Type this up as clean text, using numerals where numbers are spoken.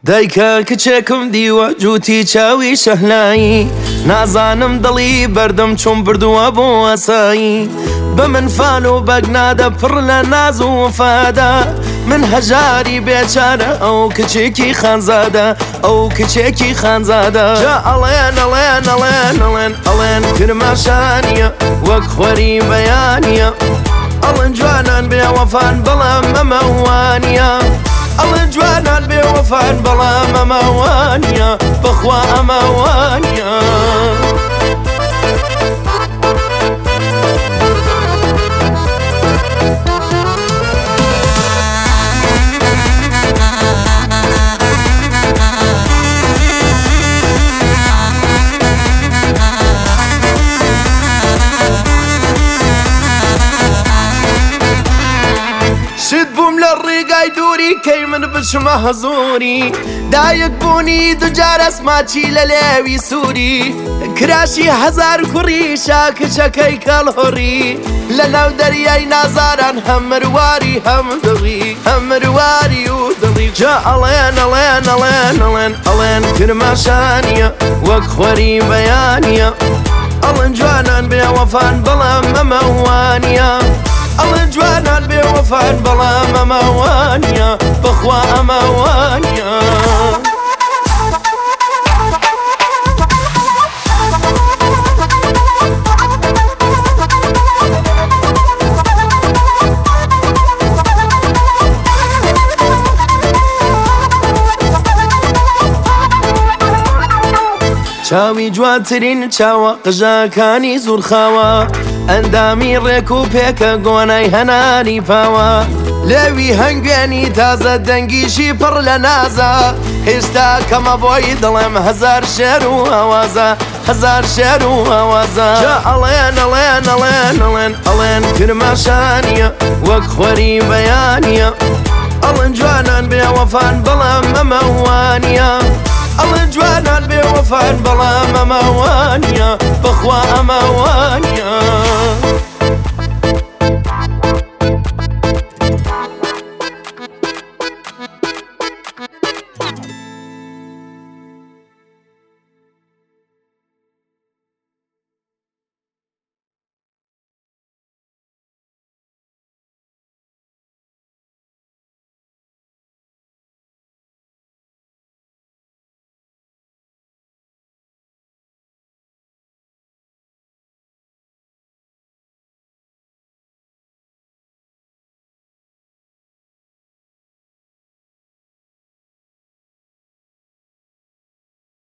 دایکە کچێکم دیوە جووتی چاوی شەهلایی نازانم دڵی بەردەم چۆن بردووە بۆ ئەسایی بە من فال و بەگنادە پڕ لە ناز و وفادا من هەژاری بێچارە ئەو کچێکی خانزادە ئەو کچێکی خانزادە جا ئەڵێن ئەڵێن ئەڵێن ئەڵێن ئەڵێن کرماشانیە وەک خۆری بەیانیە ئەڵێن جوانان بێوەفان بەڵام ئەمەوانیە ئەڵێن جوانان بێوەفان بەڵام ئەمەوانیە بەخوا ئەمەوانیە شت بووم لە ڕێگای دووری کەی من بچمە هەزووری دایک بوونی دووجارە سماچی لە لێوی سووری کراشی هەزار کوڕی شاکچەکەی کەڵهۆڕی لە ناو دەریای نازاران هەم مرواری هەم دڵی هەم مرواری و دڵی جا ئەڵێن ئەڵێن ئەڵێن ئەڵێن ئەڵێن کرماشانیە وەک خۆری بەیانیە ئەڵێن جوانان بێوەفان بەڵام ئەمەوانیە ئەڵێن جوانان بێوەفان بەڵام ئەمەوانیە بەخوا ئەمەوانیە چاوی جوانترین چاوە قژاکانی زورخاوە ئەندامی ڕێک و پێکە گۆنای هەناری پاوە لێوی هەنگوێنی تازە دەنگیشی پڕ لە نازە هێشتا کەمە بۆی دڵێم هەزار شێر و ئاوازە هەزار شێر و ئاوازە جا ئەڵێن ئەڵێن ئەڵێن ئەڵێن ئەڵێن کرماشانیە وەک خۆری بەیانیە ئەڵێن جوانان بێوەفان بەڵام ئەمەوانیە ئەڵێن جوانان بێوەفان بەڵام ئەمەوانیە بەخوا ئەمەوانیە